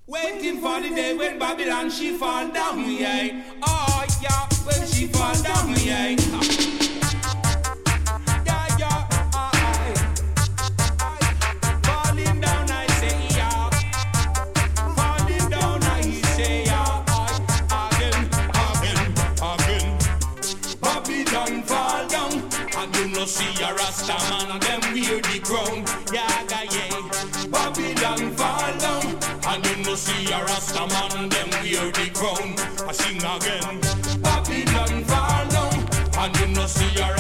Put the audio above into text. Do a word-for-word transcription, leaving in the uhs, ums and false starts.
Waiting for the day when Babylon she fall down, yeah. Oh yeah, when she fall down, yeah. Yeah, yeah, aye, aye. Falling down, I say, yeah. Falling down, I say, yeah. Aye. Again, again, again. Babylon fall down, and you no see a Rasta man, and them wear the crown. Yeah, yeah. Babylon fall down. And you no see a Rasta man, them wear the crown. I sing again. Babylon fall down. And you no see a